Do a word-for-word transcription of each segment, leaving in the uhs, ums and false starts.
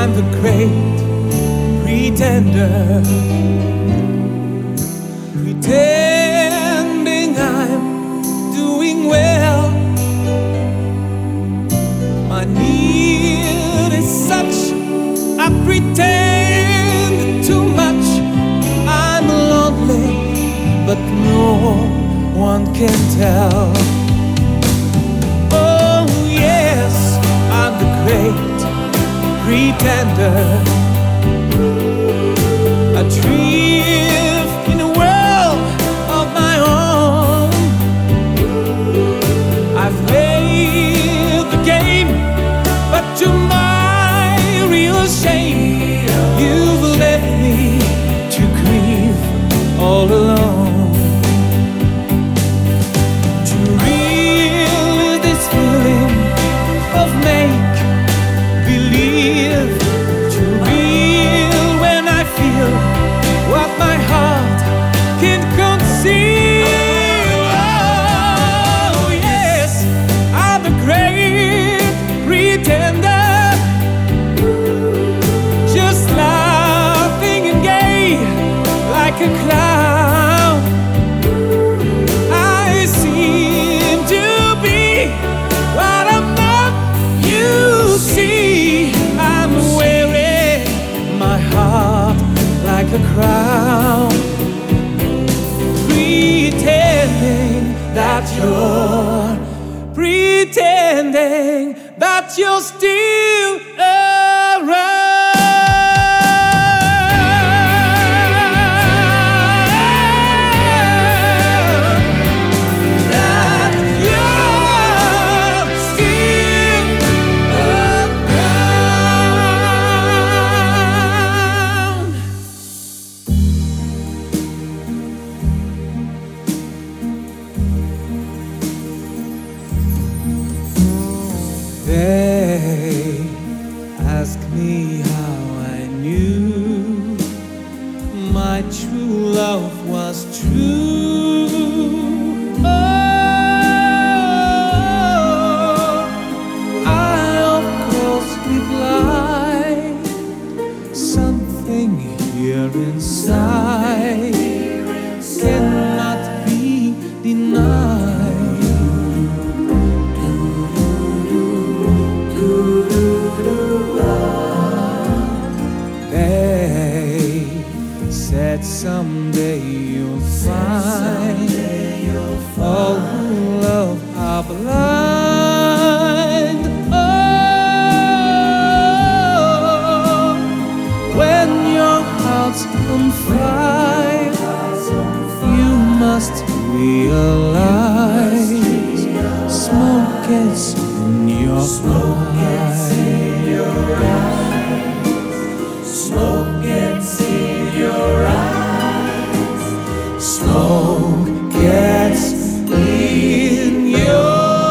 I'm the great pretender, pretending I'm doing well. My need is such, I pretend too much. I'm lonely, but no one can tell. Oh yes, I'm the great pretender. I drift in a world of my own. I've played the game, but to my real shame, you've left me to grieve all alone. To relive this feeling of make believe, to real when I feel what my heart can't conceive. Oh yes, I'm the great pretender, just laughing and gay like a clown. I seem to be what I'm not. You see, I'm wearing my heart like a crown, pretending that you're, pretending that you're still around. That you're still around. They ask me how I knew my true love was true. Oh, I of course replied, something here inside cannot be denied. Said someday you'll find all who love are blind. Oh, when your hearts confide, you must realize smoke gets in your eyes. Smoke gets in your eyes. Smoke gets in your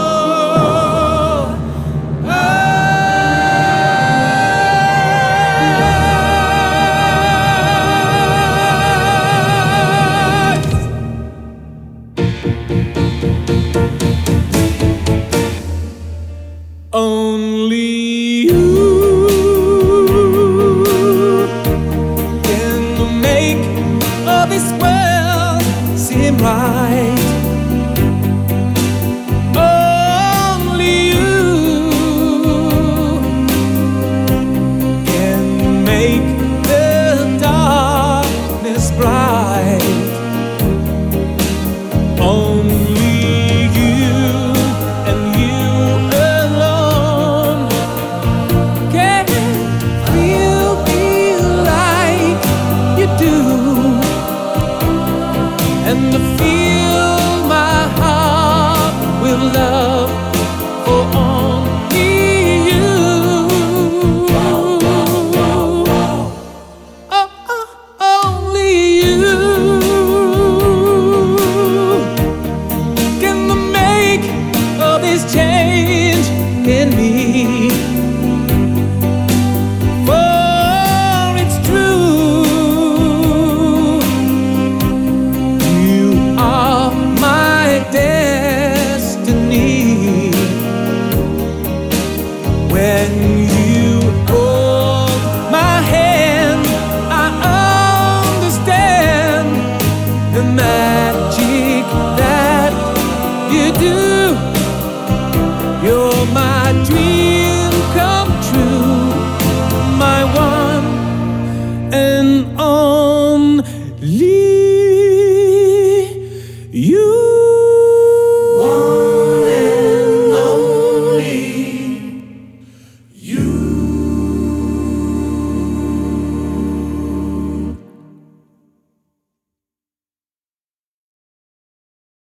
eyes. Only you this world seem right. Only you can make the darkness bright. Only you and you alone can feel me like you do, and to fill my heart with love.